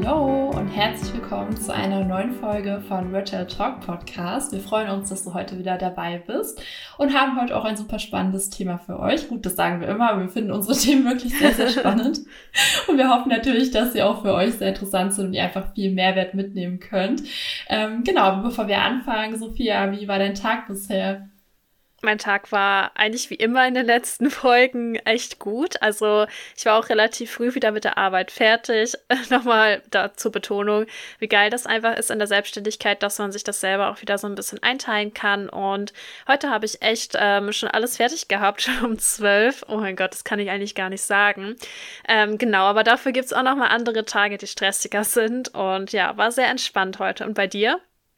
Hallo und herzlich willkommen zu einer neuen Folge von Virtual Talk Podcast. Wir freuen uns, dass du heute wieder dabei bist und haben heute auch ein super spannendes Thema für euch. Gut, das sagen wir immer, aber wir finden unsere Themen wirklich sehr, sehr spannend. Und wir hoffen natürlich, dass sie auch für euch sehr interessant sind und ihr einfach viel Mehrwert mitnehmen könnt. Genau, bevor wir anfangen, Sophia, wie war dein Tag bisher? Mein Tag war eigentlich wie immer in den letzten Folgen echt gut. Also ich war auch relativ früh wieder mit der Arbeit fertig. Nochmal da zur Betonung, wie geil das einfach ist in der Selbstständigkeit, dass man sich das selber auch wieder so ein bisschen einteilen kann. Und heute habe ich echt schon alles fertig gehabt, schon um 12. Oh mein Gott, das kann ich eigentlich gar nicht sagen. Genau, aber dafür gibt's auch nochmal andere Tage, die stressiger sind. Und ja, war sehr entspannt heute. Und bei dir?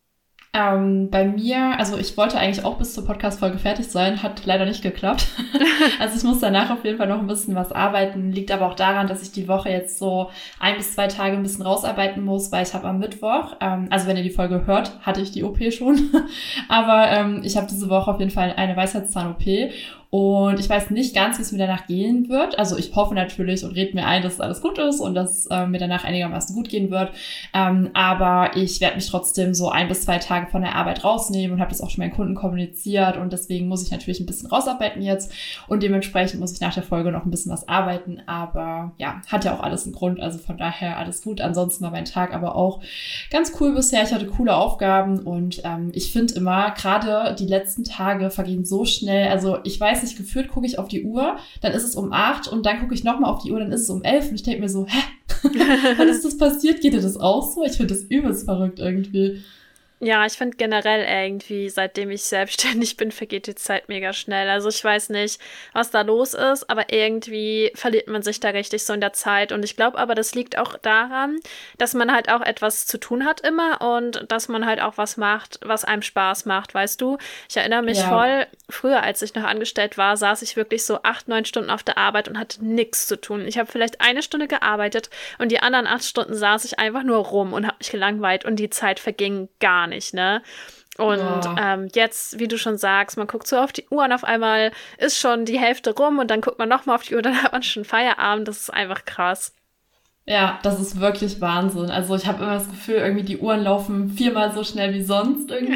Bei mir, also ich wollte eigentlich auch bis zur Podcast-Folge fertig sein, hat leider nicht geklappt. Also ich muss danach auf jeden Fall noch ein bisschen was arbeiten, liegt aber auch daran, dass ich die Woche jetzt so 1 bis 2 Tage ein bisschen rausarbeiten muss, weil ich habe am Mittwoch, also wenn ihr die Folge hört, hatte ich die OP schon, aber ich habe diese Woche auf jeden Fall eine Weisheitszahn-OP. Und ich weiß nicht ganz, wie es mir danach gehen wird. Also ich hoffe natürlich und rede mir ein, dass alles gut ist und dass mir danach einigermaßen gut gehen wird. Aber ich werde mich trotzdem so 1 bis 2 Tage von der Arbeit rausnehmen und habe das auch schon meinen Kunden kommuniziert. Und deswegen muss ich natürlich ein bisschen rausarbeiten jetzt. Und dementsprechend muss ich nach der Folge noch ein bisschen was arbeiten. Aber ja, hat ja auch alles einen Grund. Also von daher alles gut. Ansonsten war mein Tag aber auch ganz cool bisher. Ich hatte coole Aufgaben und ich finde immer, gerade die letzten Tage vergehen so schnell. Also ich weiß nicht, gefühlt gucke ich auf die Uhr, dann ist es um 8 und dann gucke ich nochmal auf die Uhr, dann ist es um 11 und ich denke mir so, hä? Wann ist das passiert? Geht dir das auch so? Ich finde das übelst verrückt irgendwie. Ja, ich finde generell irgendwie, seitdem ich selbstständig bin, vergeht die Zeit mega schnell. Also ich weiß nicht, was da los ist, aber irgendwie verliert man sich da richtig so in der Zeit. Und ich glaube aber, das liegt auch daran, dass man halt auch etwas zu tun hat immer und dass man halt auch was macht, was einem Spaß macht, weißt du? Ich erinnere mich Ja, voll, früher, als ich noch angestellt war, saß ich wirklich so 8, 9 Stunden auf der Arbeit und hatte nichts zu tun. Ich habe vielleicht 1 Stunde gearbeitet und die anderen 8 Stunden saß ich einfach nur rum und habe mich gelangweilt und die Zeit verging gar nicht. Ne? Und boah. jetzt, wie du schon sagst, man guckt so auf die Uhr und auf einmal ist schon die Hälfte rum und dann guckt man nochmal auf die Uhr, dann hat man schon Feierabend. Das ist einfach krass. Ja, das ist wirklich Wahnsinn. Also ich habe immer das Gefühl, irgendwie die Uhren laufen 4-mal so schnell wie sonst irgendwie.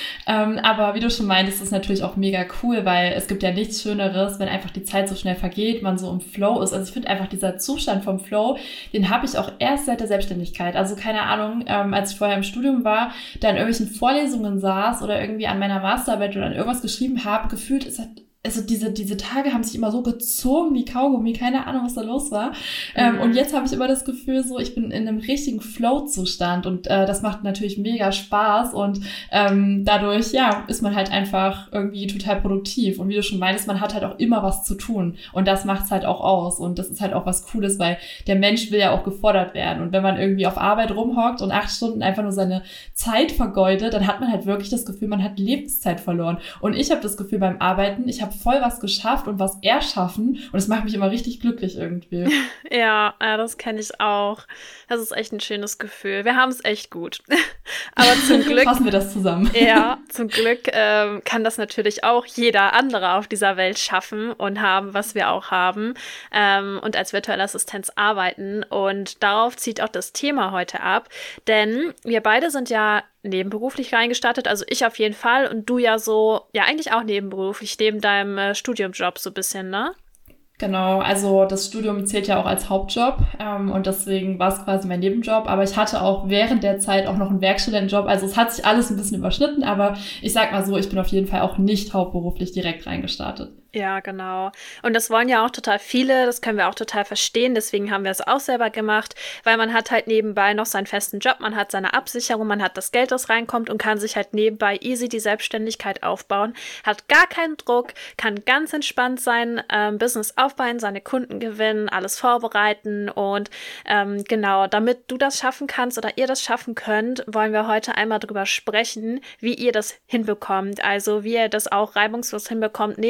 Aber wie du schon meintest, ist natürlich auch mega cool, weil es gibt ja nichts Schöneres, wenn einfach die Zeit so schnell vergeht, man so im Flow ist. Also ich finde einfach dieser Zustand vom Flow, den habe ich auch erst seit der Selbstständigkeit. Also keine Ahnung, als ich vorher im Studium war, da in irgendwelchen Vorlesungen saß oder irgendwie an meiner Masterarbeit oder an irgendwas geschrieben habe, gefühlt, also diese Tage haben sich immer so gezogen wie Kaugummi, keine Ahnung, was da los war. Und Mhm. jetzt habe ich immer das Gefühl, so ich bin in einem richtigen Flow-Zustand und das macht natürlich mega Spaß und dadurch, ja, ist man halt einfach irgendwie total produktiv. Und wie du schon meinst, man hat halt auch immer was zu tun und das macht's halt auch aus und das ist halt auch was Cooles, weil der Mensch will ja auch gefordert werden und wenn man irgendwie auf Arbeit rumhockt und 8 Stunden einfach nur seine Zeit vergeudet, dann hat man halt wirklich das Gefühl, man hat Lebenszeit verloren. Und ich habe das Gefühl beim Arbeiten, ich habe voll was geschafft und was erschaffen und es macht mich immer richtig glücklich irgendwie. Ja, das kenne ich auch. Das ist echt ein schönes Gefühl. Wir haben es echt gut. Aber zum Glück, Fassen wir das zusammen. ja, zum Glück kann das natürlich auch jeder andere auf dieser Welt schaffen und haben, was wir auch haben, und als virtuelle Assistenz arbeiten. Und darauf zieht auch das Thema heute ab, denn wir beide sind ja nebenberuflich reingestartet, also ich auf jeden Fall und du ja so, ja eigentlich auch nebenberuflich, neben deinem Studiumjob so ein bisschen, ne? Genau, also das Studium zählt ja auch als Hauptjob und deswegen war es quasi mein Nebenjob, aber ich hatte auch während der Zeit auch noch einen Werkstudentenjob, also es hat sich alles ein bisschen überschnitten, aber ich sag mal so, ich bin auf jeden Fall auch nicht hauptberuflich direkt reingestartet. Ja, genau. Und das wollen ja auch total viele, das können wir auch total verstehen, deswegen haben wir es auch selber gemacht, weil man hat halt nebenbei noch seinen festen Job, man hat seine Absicherung, man hat das Geld, das reinkommt und kann sich halt nebenbei easy die Selbstständigkeit aufbauen, hat gar keinen Druck, kann ganz entspannt sein Business aufbauen, seine Kunden gewinnen, alles vorbereiten und genau, damit du das schaffen kannst oder ihr das schaffen könnt, wollen wir heute einmal drüber sprechen, wie ihr das hinbekommt, also wie ihr das auch reibungslos hinbekommt, nebenberuflich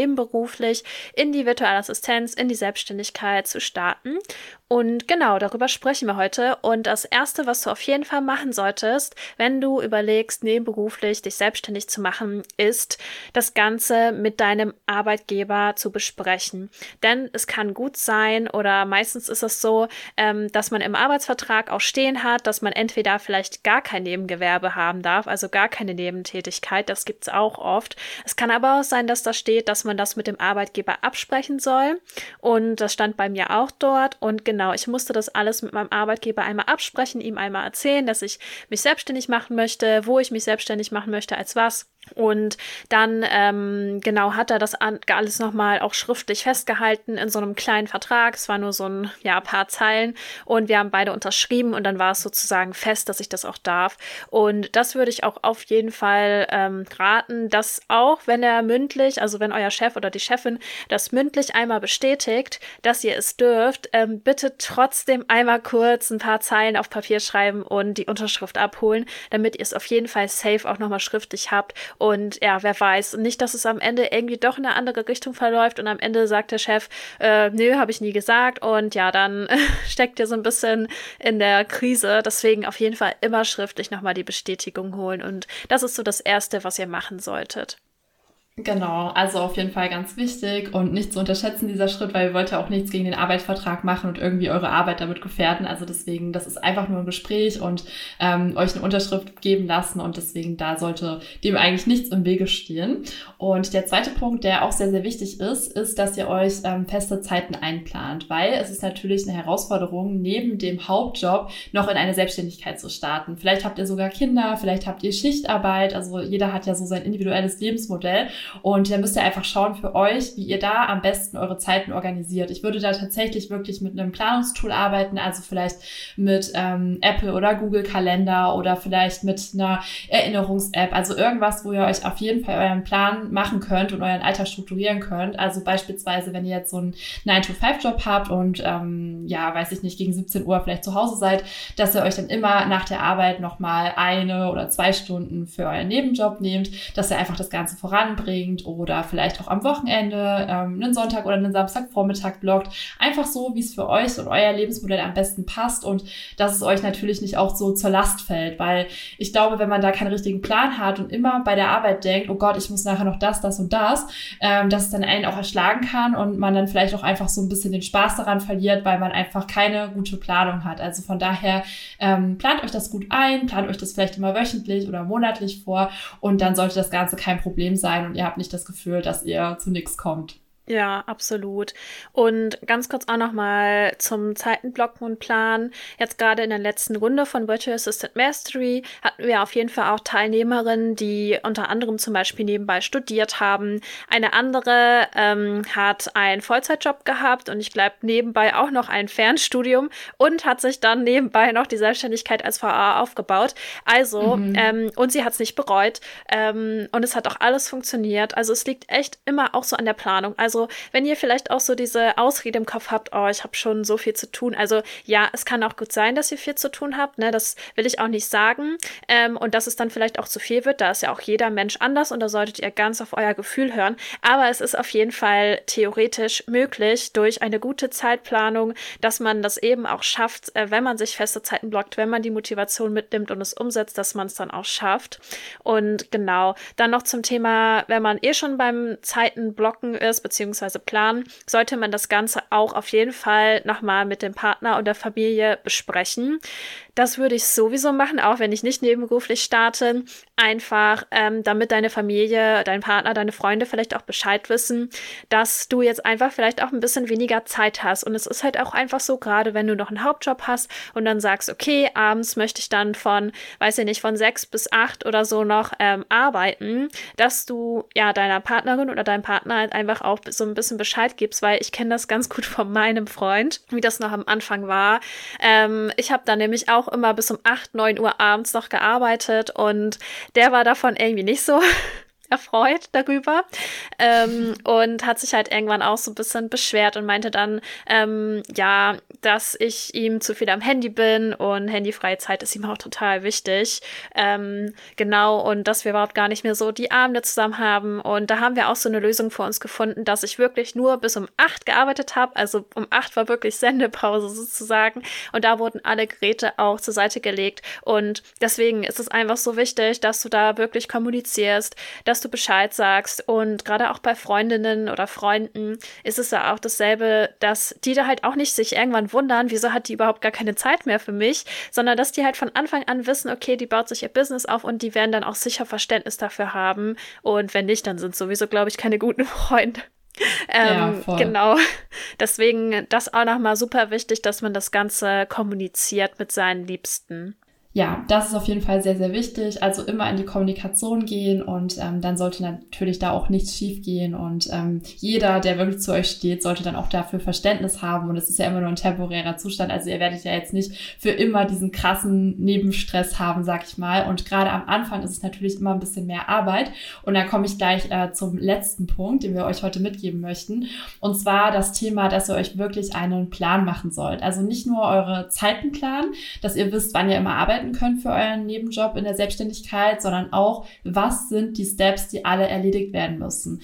beruflich in die virtuelle Assistenz, in die Selbstständigkeit zu starten. Und genau, darüber sprechen wir heute. Und das Erste, was du auf jeden Fall machen solltest, wenn du überlegst, nebenberuflich dich selbstständig zu machen, ist, das Ganze mit deinem Arbeitgeber zu besprechen. Denn es kann gut sein, oder meistens ist es so, dass man im Arbeitsvertrag auch stehen hat, dass man entweder vielleicht gar kein Nebengewerbe haben darf, also gar keine Nebentätigkeit. Das gibt es auch oft. Es kann aber auch sein, dass da steht, dass man das mit dem Arbeitgeber absprechen soll. Und das stand bei mir auch dort. Und genau, ich musste das alles mit meinem Arbeitgeber einmal absprechen, ihm einmal erzählen, dass ich mich selbstständig machen möchte, wo ich mich selbstständig machen möchte, als was. Und dann, genau, hat er das alles nochmal auch schriftlich festgehalten in so einem kleinen Vertrag. Es war nur so ein, paar Zeilen. Und wir haben beide unterschrieben und dann war es sozusagen fest, dass ich das auch darf. Und das würde ich auch auf jeden Fall raten, dass auch, wenn er mündlich, also wenn euer Chef oder die Chefin das mündlich einmal bestätigt, dass ihr es dürft, bitte trotzdem einmal kurz ein paar Zeilen auf Papier schreiben und die Unterschrift abholen, damit ihr es auf jeden Fall safe auch nochmal schriftlich habt. Und ja, wer weiß, nicht, dass es am Ende irgendwie doch in eine andere Richtung verläuft und am Ende sagt der Chef, nö, habe ich nie gesagt, und ja, dann steckt ihr so ein bisschen in der Krise. Deswegen auf jeden Fall immer schriftlich nochmal die Bestätigung holen, und das ist so das Erste, was ihr machen solltet. Genau, also auf jeden Fall ganz wichtig und nicht zu unterschätzen, dieser Schritt, weil ihr wollt ja auch nichts gegen den Arbeitsvertrag machen und irgendwie eure Arbeit damit gefährden. Also deswegen, das ist einfach nur ein Gespräch und euch eine Unterschrift geben lassen, und deswegen da sollte dem eigentlich nichts im Wege stehen. Und der zweite Punkt, der auch sehr, sehr wichtig ist, dass ihr euch feste Zeiten einplant, weil es ist natürlich eine Herausforderung, neben dem Hauptjob noch in eine Selbstständigkeit zu starten. Vielleicht habt ihr sogar Kinder, vielleicht habt ihr Schichtarbeit, also jeder hat ja so sein individuelles Lebensmodell. Und dann müsst ihr einfach schauen für euch, wie ihr da am besten eure Zeiten organisiert. Ich würde da tatsächlich wirklich mit einem Planungstool arbeiten, also vielleicht mit Apple oder Google Kalender oder vielleicht mit einer Erinnerungs-App. Also irgendwas, wo ihr euch auf jeden Fall euren Plan machen könnt und euren Alltag strukturieren könnt. Also beispielsweise, wenn ihr jetzt so einen 9-to-5-Job habt und weiß ich nicht, gegen 17 Uhr vielleicht zu Hause seid, dass ihr euch dann immer nach der Arbeit nochmal 1 oder 2 Stunden für euren Nebenjob nehmt, dass ihr einfach das Ganze voranbringt oder vielleicht auch am Wochenende einen Sonntag oder einen Samstagvormittag blockt. Einfach so, wie es für euch und euer Lebensmodell am besten passt, und dass es euch natürlich nicht auch so zur Last fällt, weil ich glaube, wenn man da keinen richtigen Plan hat und immer bei der Arbeit denkt, oh Gott, ich muss nachher noch das und das, dass es dann einen auch erschlagen kann und man dann vielleicht auch einfach so ein bisschen den Spaß daran verliert, weil man einfach keine gute Planung hat. Also von daher plant euch das gut ein, plant euch das vielleicht immer wöchentlich oder monatlich vor, und dann sollte das Ganze kein Problem sein und ihr habt nicht das Gefühl, dass ihr zu nichts kommt. Ja, absolut. Und ganz kurz auch nochmal zum Zeitenblocken und Planen. Jetzt gerade in der letzten Runde von Virtual Assistant Mastery hatten wir auf jeden Fall auch Teilnehmerinnen, die unter anderem zum Beispiel nebenbei studiert haben. Eine andere hat einen Vollzeitjob gehabt und ich glaube nebenbei auch noch ein Fernstudium und hat sich dann nebenbei noch die Selbstständigkeit als VA aufgebaut. Also, und sie hat es nicht bereut. Und es hat auch alles funktioniert. Also es liegt echt immer auch so an der Planung. Also wenn ihr vielleicht auch so diese Ausrede im Kopf habt, oh, ich habe schon so viel zu tun. Also ja, es kann auch gut sein, dass ihr viel zu tun habt, ne? Das will ich auch nicht sagen. Und dass es dann vielleicht auch zu viel wird, da ist ja auch jeder Mensch anders und da solltet ihr ganz auf euer Gefühl hören. Aber es ist auf jeden Fall theoretisch möglich, durch eine gute Zeitplanung, dass man das eben auch schafft, wenn man sich feste Zeiten blockt, wenn man die Motivation mitnimmt und es umsetzt, dass man es dann auch schafft. Und genau, dann noch zum Thema, wenn man schon beim Zeitenblocken ist, beziehungsweise planen, sollte man das Ganze auch auf jeden Fall nochmal mit dem Partner und der Familie besprechen. Das würde ich sowieso machen, auch wenn ich nicht nebenberuflich starte. Einfach, damit deine Familie, dein Partner, deine Freunde vielleicht auch Bescheid wissen, dass du jetzt einfach vielleicht auch ein bisschen weniger Zeit hast. Und es ist halt auch einfach so, gerade wenn du noch einen Hauptjob hast und dann sagst, okay, abends möchte ich dann von 6 bis 8 oder so noch arbeiten, dass du ja deiner Partnerin oder deinem Partner halt einfach auch so ein bisschen Bescheid gibst, weil ich kenne das ganz gut von meinem Freund, wie das noch am Anfang war. Ich habe dann nämlich auch immer bis um 8, 9 Uhr abends noch gearbeitet und der war davon irgendwie nicht so erfreut darüber und hat sich halt irgendwann auch so ein bisschen beschwert und meinte dann, ja, dass ich ihm zu viel am Handy bin und handyfreie Zeit ist ihm auch total wichtig. Genau, und dass wir überhaupt gar nicht mehr so die Abende zusammen haben. Und da haben wir auch so eine Lösung für uns gefunden, dass ich wirklich nur bis um 8 gearbeitet habe. Also um 8 war wirklich Sendepause sozusagen. Und da wurden alle Geräte auch zur Seite gelegt. Und deswegen ist es einfach so wichtig, dass du da wirklich kommunizierst, dass du Bescheid sagst. Und gerade auch bei Freundinnen oder Freunden ist es ja auch dasselbe, dass die da halt auch nicht sich irgendwann wundern, wieso hat die überhaupt gar keine Zeit mehr für mich, sondern dass die halt von Anfang an wissen, okay, die baut sich ihr Business auf und die werden dann auch sicher Verständnis dafür haben. Und wenn nicht, dann sind sowieso, glaube ich, keine guten Freunde. Ja, voll. Genau. Deswegen das auch nochmal super wichtig, dass man das Ganze kommuniziert mit seinen Liebsten. Ja, das ist auf jeden Fall sehr, sehr wichtig. Also immer in die Kommunikation gehen und dann sollte natürlich da auch nichts schief gehen und jeder, der wirklich zu euch steht, sollte dann auch dafür Verständnis haben und es ist ja immer nur ein temporärer Zustand. Also ihr werdet ja jetzt nicht für immer diesen krassen Nebenstress haben, sag ich mal. Und gerade am Anfang ist es natürlich immer ein bisschen mehr Arbeit und da komme ich gleich zum letzten Punkt, den wir euch heute mitgeben möchten. Und zwar das Thema, dass ihr euch wirklich einen Plan machen sollt. Also nicht nur eure Zeiten planen, dass ihr wisst, wann ihr immer arbeiten könnt für euren Nebenjob in der Selbstständigkeit, sondern auch, was sind die Steps, die alle erledigt werden müssen.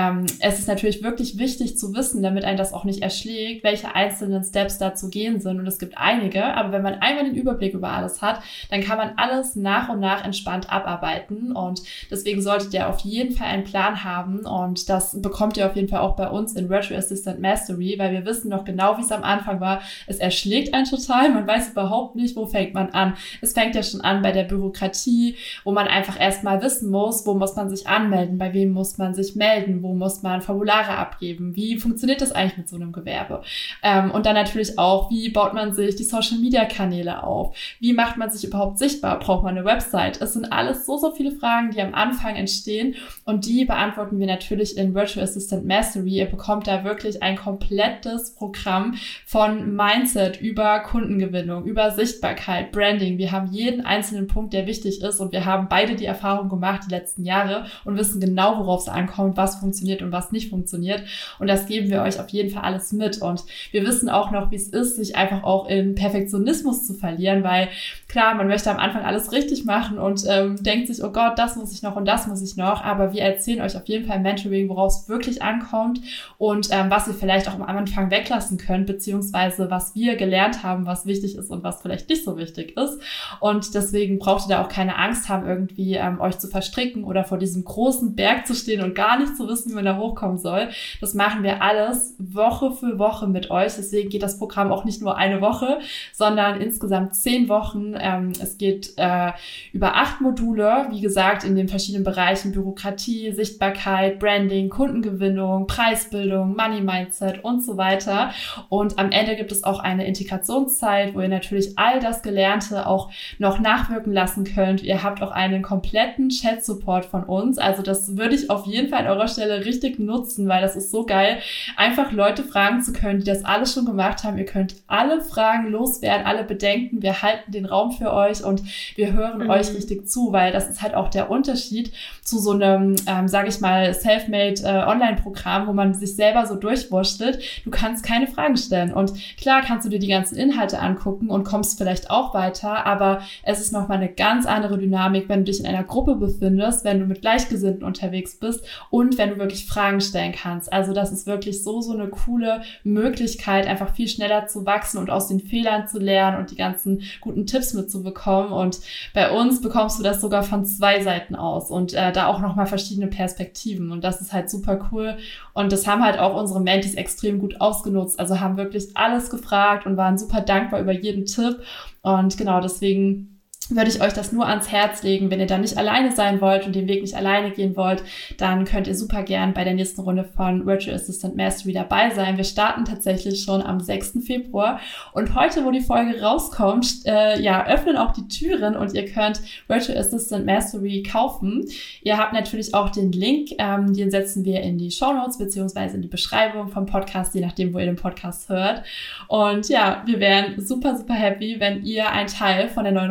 Es ist natürlich wirklich wichtig zu wissen, damit einen das auch nicht erschlägt, welche einzelnen Steps da zu gehen sind und es gibt einige, aber wenn man einmal den Überblick über alles hat, dann kann man alles nach und nach entspannt abarbeiten und deswegen solltet ihr auf jeden Fall einen Plan haben und das bekommt ihr auf jeden Fall auch bei uns in Virtual Assistant Mastery, weil wir wissen noch genau, wie es am Anfang war. Es erschlägt einen total, man weiß überhaupt nicht, wo fängt man an. Es fängt ja schon an bei der Bürokratie, wo man einfach erstmal wissen muss, wo muss man sich anmelden, bei wem muss man sich melden, wo muss man Formulare abgeben, wie funktioniert das eigentlich mit so einem Gewerbe? Und dann natürlich auch, wie baut man sich die Social-Media-Kanäle auf? Wie macht man sich überhaupt sichtbar? Braucht man eine Website? Es sind alles so viele Fragen, die am Anfang entstehen und die beantworten wir natürlich in Virtual Assistant Mastery. Ihr bekommt da wirklich ein komplettes Programm von Mindset über Kundengewinnung, über Sichtbarkeit, Branding. Wir haben jeden einzelnen Punkt, der wichtig ist und wir haben beide die Erfahrung gemacht die letzten Jahre und wissen genau, worauf es ankommt, was funktioniert und was nicht funktioniert und das geben wir euch auf jeden Fall alles mit und wir wissen auch noch, wie es ist, sich einfach auch in Perfektionismus zu verlieren, weil klar, man möchte am Anfang alles richtig machen und denkt sich, oh Gott, das muss ich noch und das muss ich noch, aber wir erzählen euch auf jeden Fall im Mentoring, worauf es wirklich ankommt und was ihr vielleicht auch am Anfang weglassen könnt, beziehungsweise was wir gelernt haben, was wichtig ist und was vielleicht nicht so wichtig ist. Und deswegen braucht ihr da auch keine Angst haben, irgendwie euch zu verstricken oder vor diesem großen Berg zu stehen und gar nicht zu wissen, wie man da hochkommen soll. Das machen wir alles Woche für Woche mit euch. Deswegen geht das Programm auch nicht nur eine Woche, sondern insgesamt 10 Wochen. Es geht über 8 Module, wie gesagt, in den verschiedenen Bereichen Bürokratie, Sichtbarkeit, Branding, Kundengewinnung, Preisbildung, Money Mindset und so weiter. Und am Ende gibt es auch eine Integrationszeit, wo ihr natürlich all das Gelernte auch noch nachwirken lassen könnt. Ihr habt auch einen kompletten Chat-Support von uns. Also das würde ich auf jeden Fall an eurer Stelle richtig nutzen, weil das ist so geil, einfach Leute fragen zu können, die das alles schon gemacht haben. Ihr könnt alle Fragen loswerden, alle Bedenken. Wir halten den Raum für euch und wir hören euch richtig zu, weil das ist halt auch der Unterschied zu so einem, sage ich mal, Selfmade Online-Programm, wo man sich selber so durchwurschtelt. Du kannst keine Fragen stellen und klar kannst du dir die ganzen Inhalte angucken und kommst vielleicht auch weiter, aber es ist nochmal eine ganz andere Dynamik, wenn du dich in einer Gruppe befindest, wenn du mit Gleichgesinnten unterwegs bist und wenn du wirklich Fragen stellen kannst. Also das ist wirklich so eine coole Möglichkeit, einfach viel schneller zu wachsen und aus den Fehlern zu lernen und die ganzen guten Tipps mitzubekommen. Und bei uns bekommst du das sogar von 2 Seiten aus und da auch nochmal verschiedene Perspektiven. Und das ist halt super cool. Und das haben halt auch unsere Mentees extrem gut ausgenutzt. Also haben wirklich alles gefragt und waren super dankbar über jeden Tipp. Und genau deswegen würde ich euch das nur ans Herz legen. Wenn ihr da nicht alleine sein wollt und den Weg nicht alleine gehen wollt, dann könnt ihr super gern bei der nächsten Runde von Virtual Assistant Mastery dabei sein. Wir starten tatsächlich schon am 6. Februar und heute, wo die Folge rauskommt, öffnen auch die Türen und ihr könnt Virtual Assistant Mastery kaufen. Ihr habt natürlich auch den Link, den setzen wir in die Shownotes beziehungsweise in die Beschreibung vom Podcast, je nachdem, wo ihr den Podcast hört. Und ja, wir wären super, super happy, wenn ihr ein Teil von der neuen Runde seid.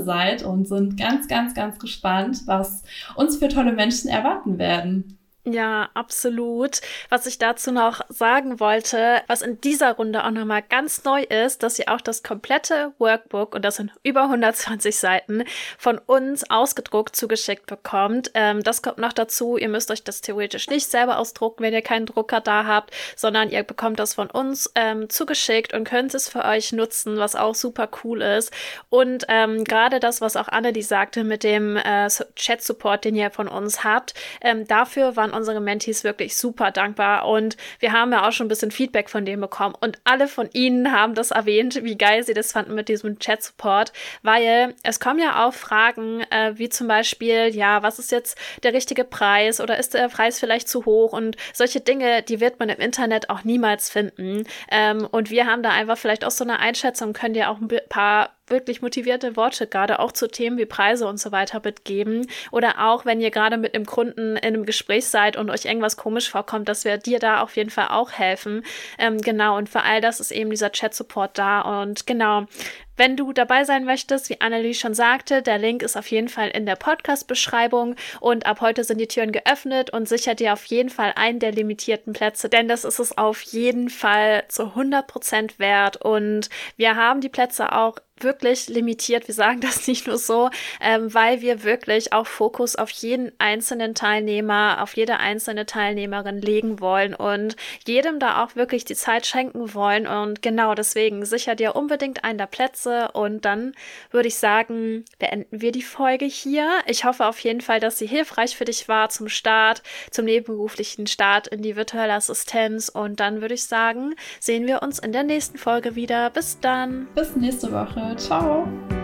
seid und sind ganz, ganz, ganz gespannt, was uns für tolle Menschen erwarten werden. Ja, absolut. Was ich dazu noch sagen wollte, was in dieser Runde auch nochmal ganz neu ist, dass ihr auch das komplette Workbook, und das sind über 120 Seiten, von uns ausgedruckt zugeschickt bekommt. Das kommt noch dazu. Ihr müsst euch das theoretisch nicht selber ausdrucken, wenn ihr keinen Drucker da habt, sondern ihr bekommt das von uns zugeschickt und könnt es für euch nutzen, was auch super cool ist. Und gerade das, was auch Annelie sagte mit dem Chat-Support, den ihr von uns habt, dafür waren unsere Mentees wirklich super dankbar und wir haben ja auch schon ein bisschen Feedback von denen bekommen und alle von ihnen haben das erwähnt, wie geil sie das fanden mit diesem Chat-Support, weil es kommen ja auch Fragen, wie zum Beispiel, ja, was ist jetzt der richtige Preis oder ist der Preis vielleicht zu hoch und solche Dinge, die wird man im Internet auch niemals finden und wir haben da einfach vielleicht auch so eine Einschätzung, können dir auch ein paar wirklich motivierte Worte gerade auch zu Themen wie Preise und so weiter mitgeben oder auch, wenn ihr gerade mit einem Kunden in einem Gespräch seid und euch irgendwas komisch vorkommt, dass wir dir da auf jeden Fall auch helfen. Genau, und für all das ist eben dieser Chat-Support da und genau, wenn du dabei sein möchtest, wie Annelie schon sagte, der Link ist auf jeden Fall in der Podcast-Beschreibung und ab heute sind die Türen geöffnet und sicher dir auf jeden Fall einen der limitierten Plätze, denn das ist es auf jeden Fall zu 100% wert und wir haben die Plätze auch wirklich limitiert. Wir sagen das nicht nur so, weil wir wirklich auch Fokus auf jeden einzelnen Teilnehmer, auf jede einzelne Teilnehmerin legen wollen und jedem da auch wirklich die Zeit schenken wollen und genau deswegen sicher dir unbedingt einen der Plätze und dann würde ich sagen, beenden wir die Folge hier. Ich hoffe auf jeden Fall, dass sie hilfreich für dich war zum Start, zum nebenberuflichen Start in die virtuelle Assistenz und dann würde ich sagen, sehen wir uns in der nächsten Folge wieder. Bis dann. Bis nächste Woche. Ciao.